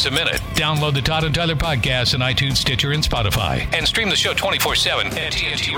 $2 a minute. Download the Todd and Tyler podcast on iTunes, Stitcher, and Spotify. And stream the show 24/7 at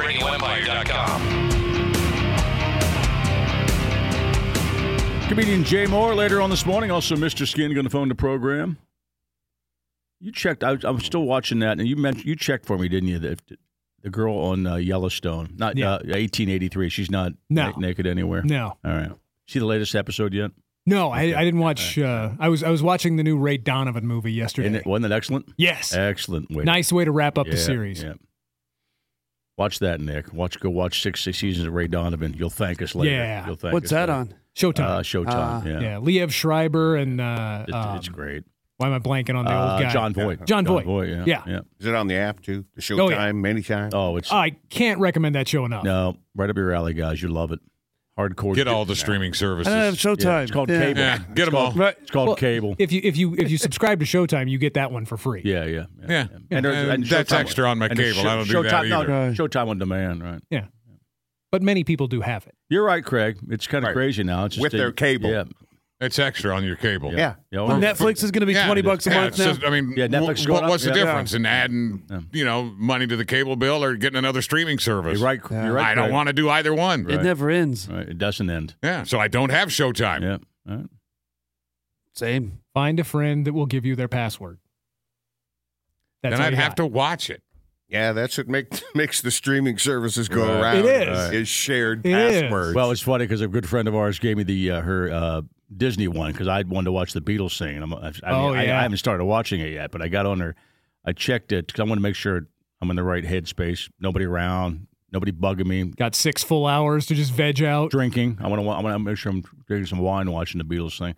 TNTRadioEmpire.com. Comedian Jay Moore later on this morning. Also, Mr. Skin going to phone the program. You checked. I'm still watching that, and you checked for me, didn't you? The girl on Yellowstone, not 1883. She's not naked anywhere. No. All right. See the latest episode yet? No, I didn't watch. I was watching the new Ray Donovan movie yesterday. Wasn't it excellent? Yes. Excellent. Nice way to wrap up the series. Yeah. Watch that, Nick. Go watch six seasons of Ray Donovan. You'll thank us later. Yeah. You'll thank What's us that later. on? Showtime. Showtime. Yeah. Liev Schreiber and it's great. Why am I blanking on the old guy? John Voight. John Voight. Yeah. Is it on the app too? The Showtime, anytime? Oh, I can't recommend that show enough. No, right up your alley, guys. You love it. Hardcore. Get all the streaming services. I have Showtime. Yeah, it's called cable. Yeah, get them all. Right. It's called cable. If you subscribe to Showtime, you get that one for free. Yeah. And that's Showtime, extra on my cable. I don't do that Showtime, either. No, Showtime on demand, right? Yeah. But many people do have it. You're right, Craig. It's kind of crazy now. It's just With their cable. Yeah. It's extra on your cable. Yeah. Well, Netflix is going to be $20 a month it's now. just, I mean, Netflix is going what's the up. Yeah. difference in adding, money to the cable bill or getting another streaming service? You're right. You're right. I don't want to do either one. It never ends. Right. It doesn't end. Yeah, so I don't have Showtime. Yeah. All right. Same. Find a friend that will give you their password. Then I'd have to watch it. Yeah, that's what makes the streaming services go around. It is. Is shared It passwords. is. Well, it's funny because a good friend of ours gave me her Disney one because I wanted to watch the Beatles sing. And I haven't started watching it yet, but I got on there. I checked it because I want to make sure I'm in the right headspace. Nobody around. Nobody bugging me. Got 6 full hours to just veg out. Drinking. I want to make sure I'm drinking some wine and watching the Beatles thing.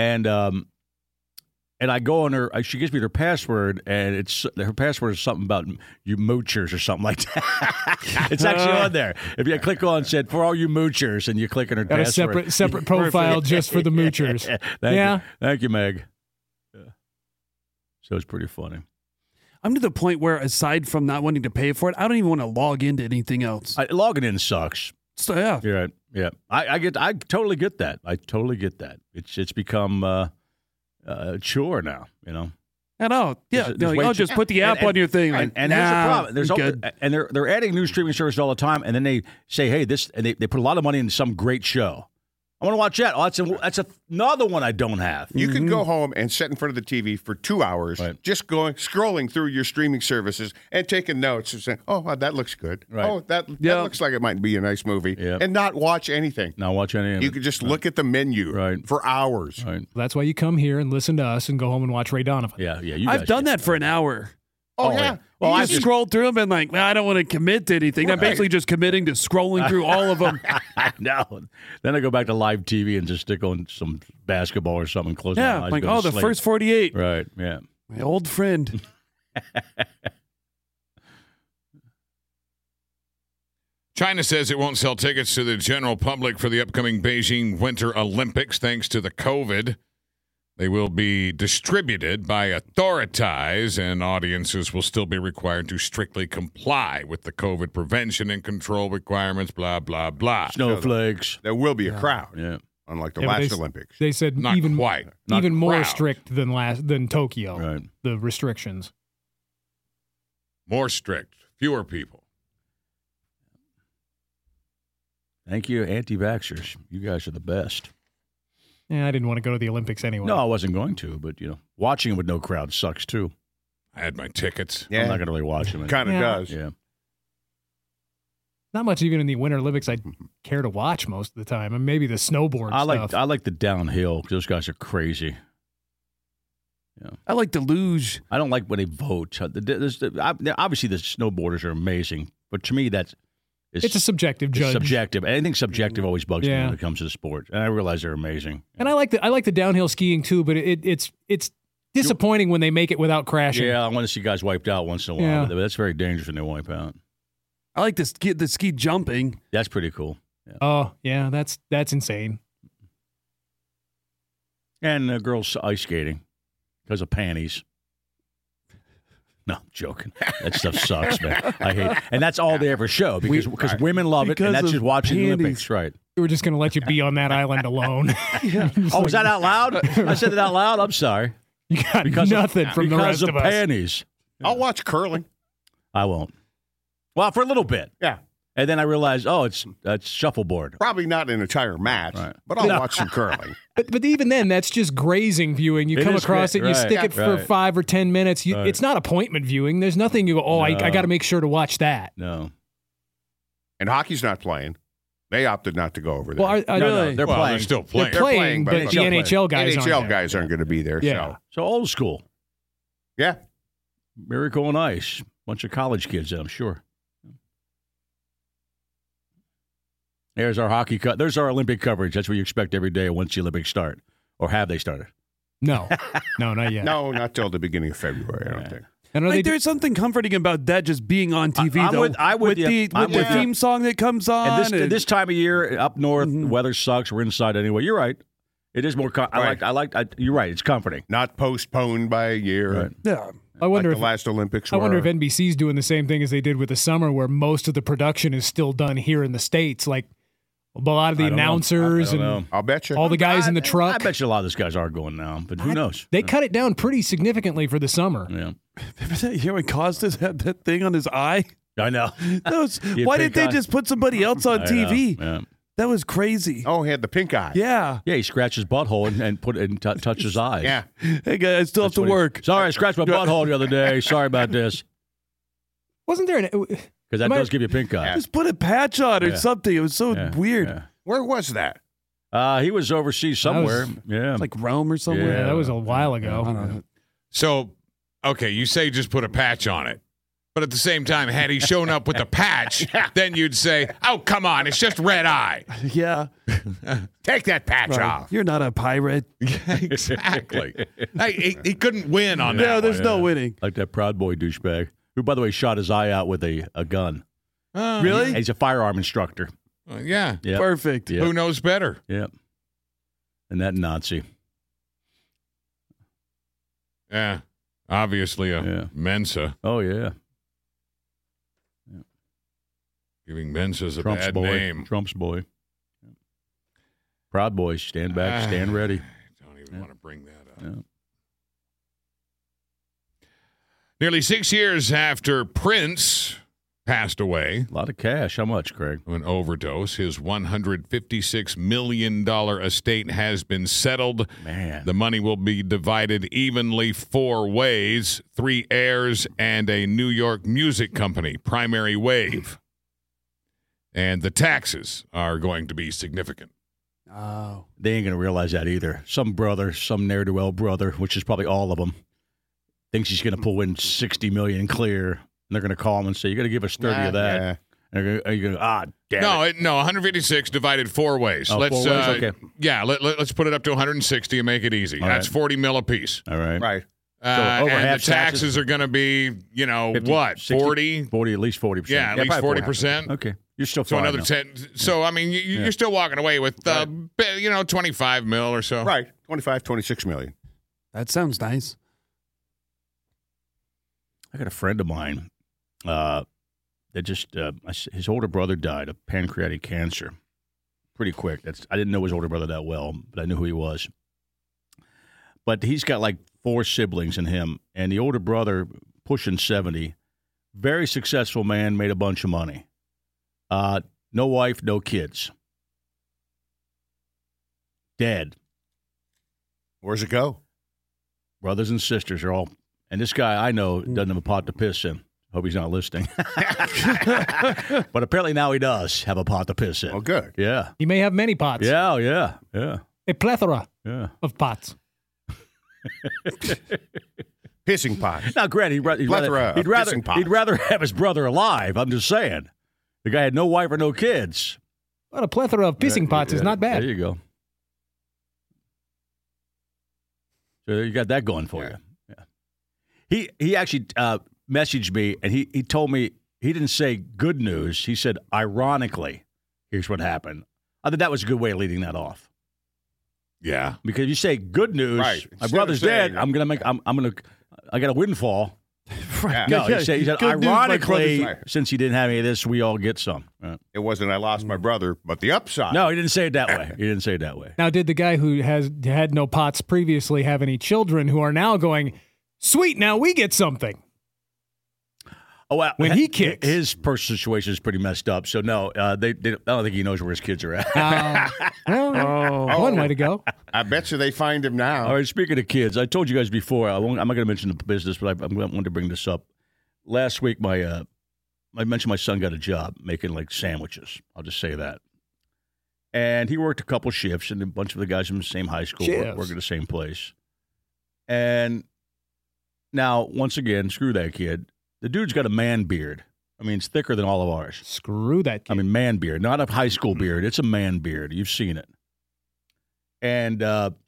And I go on her. She gives me her password, and her password is something about you moochers or something like that. It's actually on there. If you click on said for all you moochers, and you click on her Got password, a separate profile just for the moochers. Thank you, Meg. Yeah. So it's pretty funny. I'm to the point where, aside from not wanting to pay for it, I don't even want to log into anything else. Logging in sucks. So, yeah. You're right. Yeah, I totally get that. I totally get that. It's become a chore now. I know. Yeah. Just put the app on your thing. And here's the problem. They're adding new streaming services all the time, and then they say, hey, this, and they put a lot of money into some great show. I want to watch that. Oh, that's another one I don't have. You could go home and sit in front of the TV for 2 hours, just scrolling through your streaming services and taking notes and saying, "Oh, that looks good. Right. Oh, that looks like it might be a nice movie," and not watch anything. Not watch anything. You could just look at the menu for hours. Right. That's why you come here and listen to us and go home and watch Ray Donovan. Yeah. I've done that for an hour. Oh yeah. Well, I've scrolled through them and like, I don't want to commit to anything. I'm basically just committing to scrolling through all of them. No. Then I go back to live TV and just stick on some basketball or something. Close my eyes. Like, go to the sleep. first 48. Right, yeah. My old friend. China says it won't sell tickets to the general public for the upcoming Beijing Winter Olympics thanks to the COVID. They will be distributed by authorities, and audiences will still be required to strictly comply with the COVID prevention and control requirements, blah, blah, blah. Snowflakes. There will be a crowd. Yeah. Unlike the last Olympics. They said Not quite. Even more crowd. strict than Tokyo. Right. The restrictions. More strict. Fewer people. Thank you, anti-vaxxers. You guys are the best. Yeah, I didn't want to go to the Olympics anyway. No, I wasn't going to, but, watching with no crowd sucks, too. I had my tickets. Yeah. I'm not going to really watch them. Kind of does. Yeah. Not much even in the Winter Olympics I'd care to watch most of the time. And maybe the snowboard stuff. I like the downhill. Those guys are crazy. Yeah. I like the luge. I don't like when they vote. Obviously, the snowboarders are amazing, but to me, it's a subjective judge. Subjective. Anything subjective always bugs me Yeah. when it comes to the sport. And I realize they're amazing. And I like the downhill skiing too, but it's disappointing when they make it without crashing. Yeah, I want to see guys wiped out once in a while. Yeah. But that's very dangerous when they wipe out. I like the ski jumping. That's pretty cool. Yeah. Oh, yeah, that's insane. And girls ice skating because of panties. No, I'm joking. That stuff sucks, man. I hate it. And that's all they ever show because women love it, and that's just watching the Olympics, right? We were just going to let you be on that island alone. Oh, was that out loud? I said it out loud? I'm sorry. You got nothing from the rest of of us. panties. I'll watch curling. I won't. Well, for a little bit. Yeah. And then I realized, it's shuffleboard. Probably not an entire match, but I'll watch some curling. But even then, that's just grazing viewing. You come across it, you stick it for 5 or 10 minutes. It's not appointment viewing. There's nothing you go, I got to make sure to watch that. No. And hockey's not playing. They opted not to go over there. Well, they're playing. They're still playing. They're playing, but the NHL guys aren't going to be there. Yeah. So old school. Yeah. Miracle on Ice. Bunch of college kids, I'm sure. There's our hockey there's our Olympic coverage. That's what you expect every day once the Olympics start. Or have they started? No, not yet. No, not till the beginning of February, I don't think. There's something comforting about that just being on TV, though. with the theme song that comes on. And this time of year, up north, weather sucks. We're inside anyway. You're right. It is more. You're right. It's comforting. Not postponed by a year. Right. Yeah. I wonder the last Olympics. I wonder if NBC's doing the same thing as they did with the summer, where most of the production is still done here in the States. Like a lot of the announcers and I'll bet you all the guys in the truck. I bet you a lot of those guys are going now, but who knows? They cut it down pretty significantly for the summer. Yeah. Remember that year when Costas had that thing on his eye? I know. Why didn't they just put somebody else on TV? Yeah. That was crazy. Oh, he had the pink eye. Yeah. Yeah, he scratched his butthole and put it and touched his eyes. Yeah. Hey, guys, I still have to work. Sorry, I scratched my butthole the other day. Sorry about this. Wasn't there Because that does give you a pink eye. Just put a patch on or something. It was so weird. Yeah. Where was that? He was overseas somewhere. Like Rome or somewhere. Yeah, that was a while ago. I don't know. So, okay, you say just put a patch on it. But at the same time, had he shown up with a patch, then you'd say, oh, come on, it's just red eye. Yeah. Take that patch off. You're not a pirate. Exactly. He couldn't win on that. No, there's no winning. Like that Proud Boy douchebag, who, by the way, shot his eye out with a gun. Really? He's a firearm instructor. Yeah. Yep. Perfect. Yep. Who knows better? Yep. And that Nazi. Yeah. Obviously a Mensa. Oh, yeah. Giving Mensa's a Trump's bad boy. name. Trump's boy. Proud Boys, stand back, stand ready. I don't even want to bring that up. Yeah. Nearly 6 years after Prince passed away. A lot of cash. How much, Craig? An overdose. His $156 million estate has been settled. Man. The money will be divided evenly 4 ways: 3 heirs and a New York music company, Primary Wave. And the taxes are going to be significant. Oh. They ain't going to realize that either. Some brother, some ne'er-do-well brother, which is probably all of them, thinks he's going to pull in $60 million clear. And they're going to call him and say, you got to give us 30 of that. Yeah. And you're going to damn it. No, 156 divided 4 ways. Oh, 4 ways? Okay. Yeah, let's put it up to 140 and make it easy. All That's right. 40 mil apiece. All right. Right. So over and half the taxes are going to be, 50, what, 60, 40? 40, at least 40%. Yeah, at least 40%. Okay. You're still So fine. another 10. So, I mean, you're still walking away with, 25 mil or so. Right. 25, 26 million. That sounds nice. I got a friend of mine that just his older brother died of pancreatic cancer pretty quick. I didn't know his older brother that well, but I knew who he was. But he's got like 4 siblings in him, and the older brother, pushing 70, very successful man, made a bunch of money. No wife, no kids. Dead. Where's it go? Brothers and sisters are all, and this guy I know doesn't have a pot to piss in. Hope he's not listening. But apparently now he does have a pot to piss in. Oh, good. Yeah. He may have many pots. Yeah. A plethora Yeah. of pots. Pissing pot. Now, granted, he'd rather have his brother alive. I'm just saying. The guy had no wife or no kids. But a plethora of pissing pots is not bad. There you go. So you got that going for you. Yeah. He actually messaged me, and he told me he didn't say good news. He said, ironically, here's what happened. I think that was a good way of leading that off. Yeah. Because if you say good news, Right. my brother's dead. I got a windfall. Yeah. No, he said ironically, since he didn't have any of this, we all get some. It wasn't I lost my brother, but the upside. No, he didn't say it that way. He didn't say it that way. Now, did the guy who had no pots previously have any children who are now going, sweet, now we get something? Oh, well, when he kicks. His personal situation is pretty messed up. So, no, I don't think he knows where his kids are at. One way to go. I bet you they find him now. All right, speaking of kids, I told you guys before, I'm not going to mention the business, but I wanted to bring this up. Last week, I mentioned my son got a job making, like, sandwiches. I'll just say that. And he worked a couple shifts, and a bunch of the guys from the same high school work at the same place. And now, once again, screw that kid. The dude's got a man beard. I mean, it's thicker than all of ours. Screw that kid. I mean, man beard, not a high school beard. It's a man beard. You've seen it. And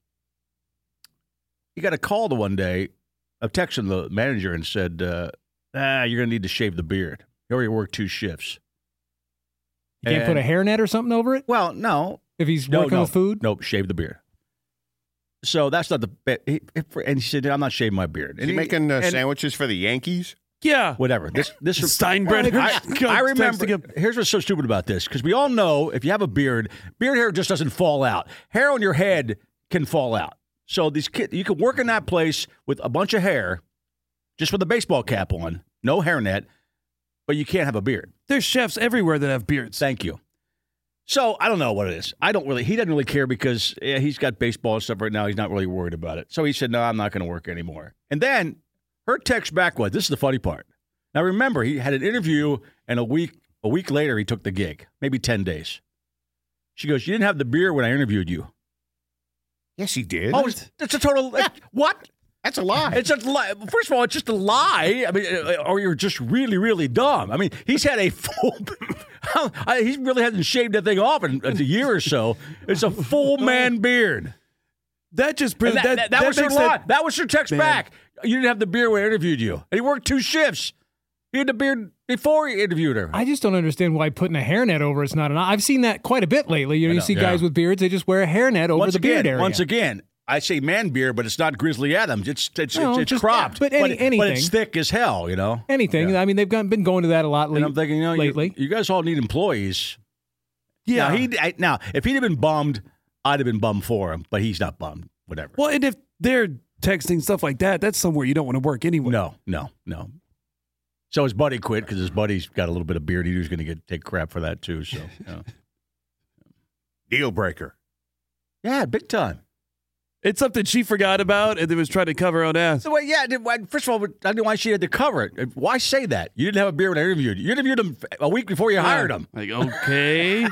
he got a call the one day of texting the manager and said, you're going to need to shave the beard. He already worked 2 shifts. You can't put a hairnet or something over it? Well, no. If he's working with food? Nope, shave the beard. So that's not the... And he said, I'm not shaving my beard. Is he making sandwiches for the Yankees? Yeah. Whatever. This Steinbrenner. I remember. Here's what's so stupid about this, because we all know if you have a beard hair just doesn't fall out. Hair on your head can fall out. So these kids, you can work in that place with a bunch of hair, just with a baseball cap on, no hairnet, but you can't have a beard. There's chefs everywhere that have beards. Thank you. So I don't know what it is. He doesn't really care because he's got baseball and stuff right now. He's not really worried about it. So he said, no, I'm not going to work anymore. And then her text back was, this is the funny part. Now, remember, he had an interview, and a week later, he took the gig, maybe 10 days. She goes, you didn't have the beard when I interviewed you. Yes, he did. Oh, that's a total, what? That's a lie. It's a lie. First of all, it's just a lie. I mean, or you're just really, really dumb. I mean, he's had a full, he really hasn't shaved that thing off in a year or so. It's a full man beard. That just proves that was her lie. That was her text back. You didn't have the beard when I interviewed you. And he worked 2 shifts. He had the beard before he interviewed her. I just don't understand why putting a hairnet over it's not enough. I've seen that quite a bit lately. You see guys with beards, they just wear a hairnet over the beard area. Once again, I say man beard, but it's not Grizzly Adams. It's cropped. But anything. But it's thick as hell, you know? Anything. Yeah. I mean, they've been going to that a lot lately. And I'm thinking, lately. You guys all need employees. Yeah. Now, if he'd have been bummed, I'd have been bummed for him, but he's not bummed. Whatever. Well, and if they're texting stuff like that, that's somewhere you don't want to work anyway. No. So his buddy quit because his buddy's got a little bit of beard. He was going to take crap for that too. So, deal breaker. Yeah, big time. It's something she forgot about and then was trying to cover her own ass. So, first of all, I don't know why she had to cover it. Why say that? You didn't have a beard when I interviewed you. You interviewed him a week before you hired him. Like, okay.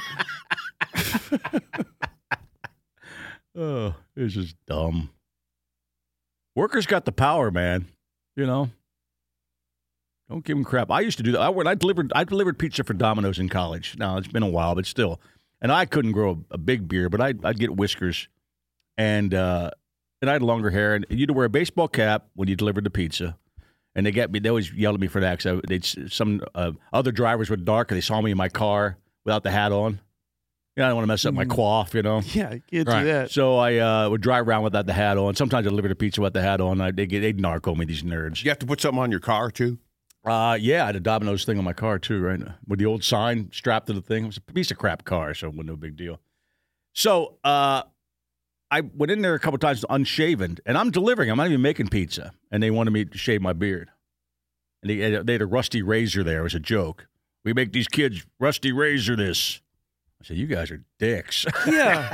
Oh, it's just dumb. Workers got the power, man. You know, don't give them crap. I used to do that. I delivered pizza for Domino's in college. Now it's been a while, but still. And I couldn't grow a big beard, but I'd get whiskers, and I had longer hair. And you'd wear a baseball cap when you delivered the pizza. And they always yelled at me for that because some other drivers were dark and they saw me in my car without the hat on. I don't want to mess up my coif, you know? Yeah, I can't do that. So I would drive around without the hat on. Sometimes I'd deliver the pizza without the hat on. They'd narco me, these nerds. You have to put something on your car, too? Yeah, I had a Domino's thing on my car, too, right? With the old sign strapped to the thing. It was a piece of crap car, so it wasn't no big deal. So I went in there a couple times unshaven, and I'm delivering. I'm not even making pizza. And they wanted me to shave my beard. And they had a rusty razor there. It was a joke. We make these kids rusty razor this. I said, you guys are dicks. Yeah.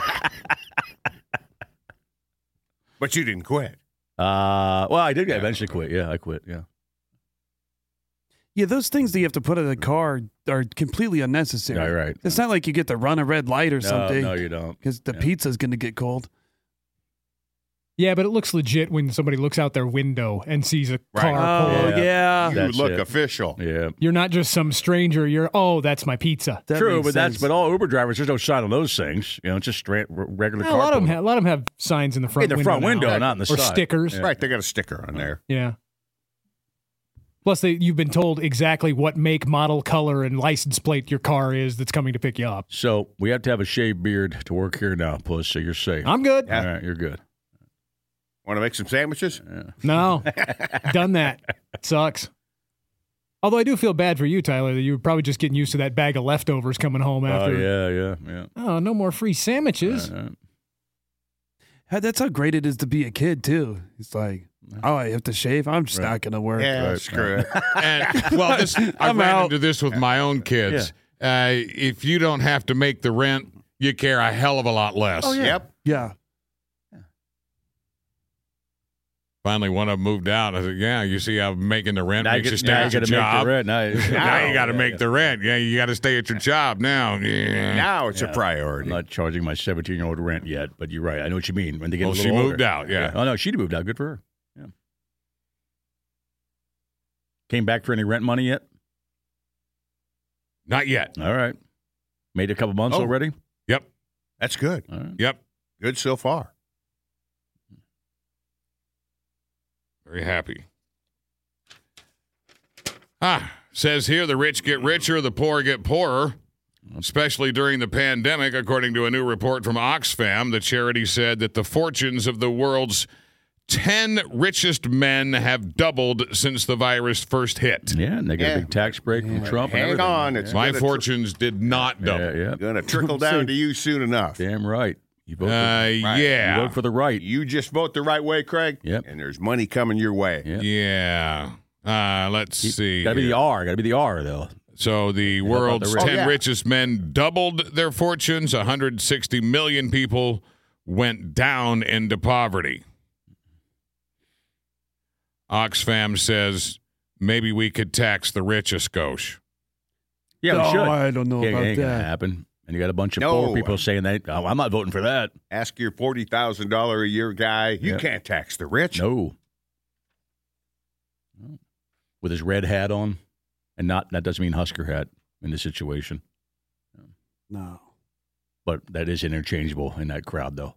But you didn't quit. Well, I did eventually quit. Yeah, I quit. Yeah. Yeah, those things that you have to put in the car are completely unnecessary. Yeah, right. It's not like you get to run a red light or something. No, you don't. Because the pizza's going to get cold. Yeah, but it looks legit when somebody looks out their window and sees a car pull. Oh, yeah. You look official. Yeah. You're not just some stranger. That's my pizza. True, but all Uber drivers, there's no sign on those things. You know, it's just regular car. A lot of them have signs in the front window. In the front window, not in the or side. Or stickers. Yeah. Right, they got a sticker on there. Yeah. Plus, you've been told exactly what make, model, color, and license plate your car is that's coming to pick you up. So we have to have a shaved beard to work here now, Puss, so you're safe. I'm good. Yeah. All right, you're good. Want to make some sandwiches? Yeah. No. Done that. It sucks. Although I do feel bad for you, Tyler, that you were probably just getting used to that bag of leftovers coming home after. Oh, yeah. Oh, no more free sandwiches. That's how great it is to be a kid, too. It's like, oh, I have to shave? I'm just not going to work. Yeah, screw it. And, I ran into this with my own kids. Yeah. If you don't have to make the rent, you care a hell of a lot less. Oh, yeah. Yep. Yeah. Finally, one of them moved out. I said, yeah, you see how making the rent makes you stay at your job. Now you got to make the rent. Yeah, you got to stay at your job now. Yeah. Now it's a priority. I'm not charging my 17-year-old rent yet, but you're right. I know what you mean. When they get a little she older. moved out, yeah. Oh, no, she moved out. Good for her. Yeah. Came back for any rent money yet? Not yet. All right. Made a couple months already? Yep. That's good. All right. Yep. Good so far. Very happy. Says here the rich get richer, the poor get poorer, especially during the pandemic. According to a new report from Oxfam, the charity said that the fortunes of the world's 10 richest men have doubled since the virus first hit. Yeah, and they got a big tax break from Trump. Hang on. It's My fortunes did not double. Yeah. Going to trickle down to you soon enough. Damn right. You vote yeah. You vote for the right. You just vote the right way, Craig. Yep. And there's money coming your way. Yep. Yeah. Let's see. Got to be the R. Got to be the R, though. So the world's 10 richest men doubled their fortunes. 160 million people went down into poverty. Oxfam says maybe we could tax the rich a skosh. Yeah, we should. I don't know about ain't that. Gonna happen. And you got a bunch of poor people saying that. Oh, I'm not voting for that. Ask your $40,000 a year guy. You can't tax the rich. No. With his red hat on, and that doesn't mean Husker hat in this situation. No. But that is interchangeable in that crowd, though.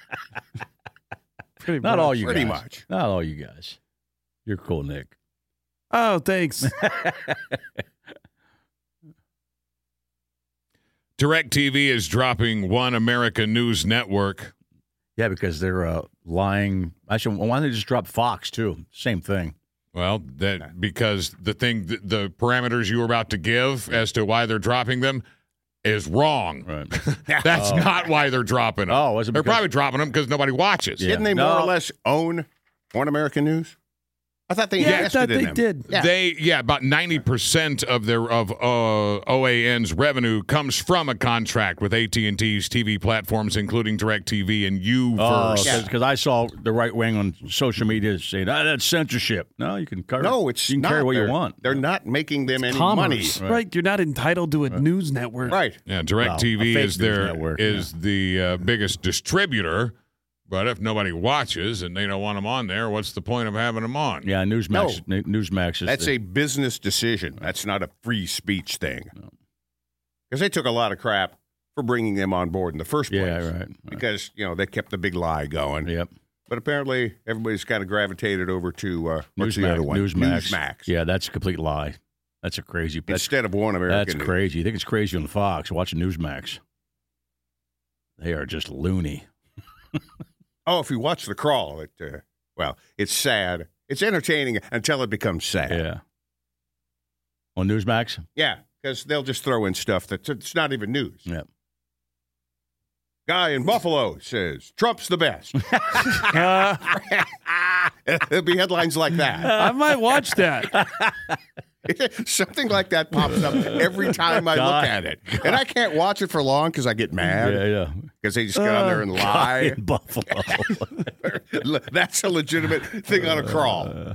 Pretty Not much. all you guys. Pretty much. Not all you guys. You're cool, Nick. Oh, thanks. DirecTV is dropping One America News Network. Yeah, because they're lying. Actually, why don't they just drop Fox, too? Same thing. Well, because the parameters you were about to give as to why they're dropping them is wrong. Right. That's not why they're dropping them. Oh, was it they're probably dropping them because nobody watches. Didn't they more or less own One American News? I thought they invested in them. Did. Yeah. About 90% of OAN's revenue comes from a contract with AT&T's TV platforms, including DirecTV and UVerse. Because I saw the right wing on social media saying that's censorship. No, you can carry. No, it's you can not. carry what you want. They're not making them any Commerce. money. Right. You're not entitled to a news network. Right. Yeah, DirecTV Well, is the biggest distributor. But if nobody watches and they don't want them on there, what's the point of having them on? Yeah, Newsmax. No. Newsmax is. That's a business decision. That's not a free speech thing. Because they took a lot of crap for bringing them on board in the first place. Yeah, right. Because they kept the big lie going. Yep. But apparently, everybody's kind of gravitated over to what's the Newsmax, other one? Newsmax. Yeah, that's a complete lie. That's a crazy. Instead of One American. That's crazy. You think it's crazy on Fox watching Newsmax? They are just loony. Oh, if you watch The Crawl, it's sad. It's entertaining until it becomes sad. Yeah. On Newsmax? Yeah, because they'll just throw in stuff it's not even news. Yeah. Guy in Buffalo says Trump's the best. It'll be headlines like that. I might watch that. Something like that pops up every time I look at it. And I can't watch it for long because I get mad. Yeah. Because they just get on there and lie. In Buffalo. That's a legitimate thing on a crawl.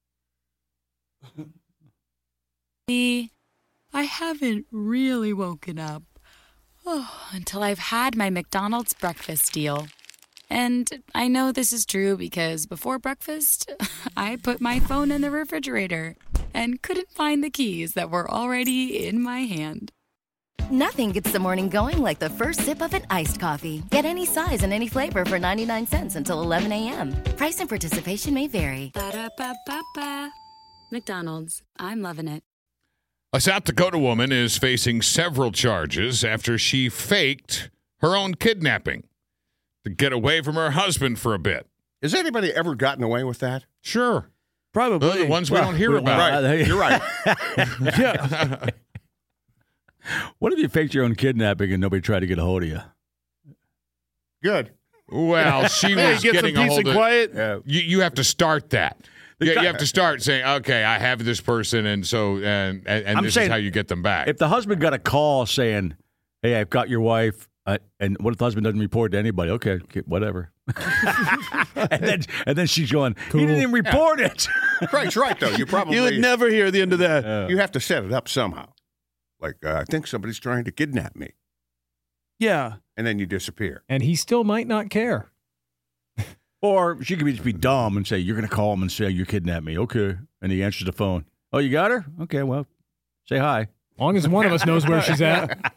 I haven't really woken up until I've had my McDonald's breakfast deal. And I know this is true because before breakfast, I put my phone in the refrigerator and couldn't find the keys that were already in my hand. Nothing gets the morning going like the first sip of an iced coffee. Get any size and any flavor for 99 cents until 11 a.m. Price and participation may vary. Ba-da-ba-ba-ba. McDonald's. I'm loving it. A South Dakota woman is facing several charges after she faked her own kidnapping to get away from her husband for a bit. Has anybody ever gotten away with that? Sure. Probably. Those are the ones we don't hear about. Right. You're right. Yeah. What if you faked your own kidnapping and nobody tried to get a hold of you? Good. Well, she was getting a hold of quiet. You have to start that. You have to start saying, okay, I have this person, and so and this is how you get them back. If the husband got a call saying, hey, I've got your wife, and what if the husband doesn't report to anybody? Okay, whatever. and then she's going, cool. He didn't even report it. Right, though. You would never hear the end of that. You have to set it up somehow. Like, I think somebody's trying to kidnap me. Yeah. And then you disappear. And he still might not care. Or she could just be dumb and say, you're going to call him and say, you kidnapped me. Okay. And he answers the phone. Oh, you got her? Okay, well, say hi. As long as one of us knows where she's at.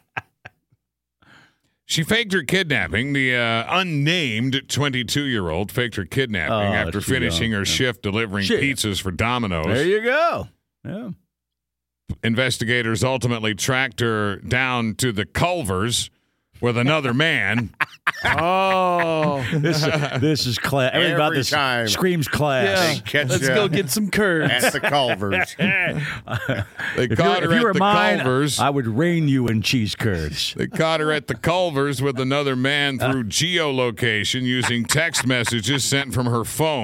She faked her kidnapping. The unnamed 22-year-old faked her kidnapping after finishing her shift delivering pizzas for Domino's. There you go. Yeah. Investigators ultimately tracked her down to the Culvers with another man. Oh, this is class. Everything about this time. Screams class. Yeah. Let's go get some curds at the Culvers. They caught her at the Culvers. I would rain you in cheese curds. They caught her at the Culvers with another man through geolocation using text messages sent from her phone.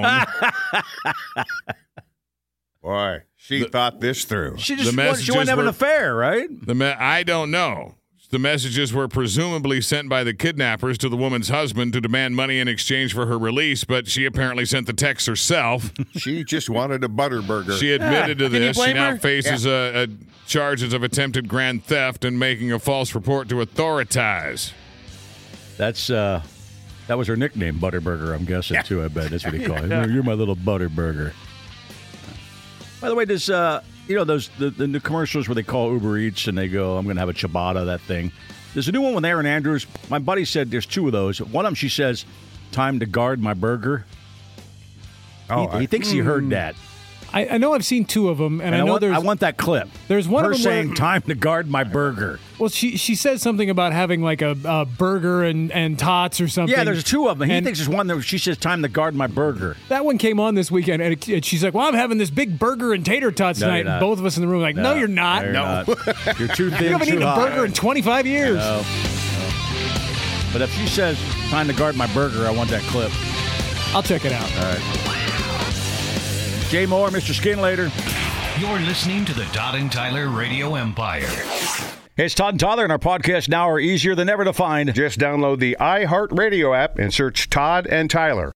Boy, she thought this through. She wanted to have an affair, right? I don't know. The messages were presumably sent by the kidnappers to the woman's husband to demand money in exchange for her release, but she apparently sent the text herself. She just wanted a Butterburger. She admitted to this. She now faces charges of attempted grand theft and making a false report to authorities. That was her nickname, Butterburger, I'm guessing, too, I bet. That's what he called it. You're my little Butterburger. By the way, does... those the new commercials where they call Uber Eats and they go, I'm going to have a ciabatta, that thing. There's a new one with Erin Andrews. My buddy said there's two of those. One of them, she says, time to guard my burger. He thinks he heard that. I know I've seen two of them, and I want that clip. There's one her of them saying, time to guard my burger. Well, she says something about having like a burger and tots or something. Yeah, there's two of them. He thinks there's one that she says, time to guard my burger. That one came on this weekend, and she's like, well, I'm having this big burger and tater tots tonight. And both of us in the room are like, no, you're not. No. You're too thin, you haven't eaten a burger in 25 years. No. But if she says, time to guard my burger, I want that clip. I'll check it out. All right. Jay Moore, Mr. Skinlater. You're listening to the Todd and Tyler Radio Empire. Hey, it's Todd and Tyler, and our podcasts now are easier than ever to find. Just download the iHeartRadio app and search Todd and Tyler.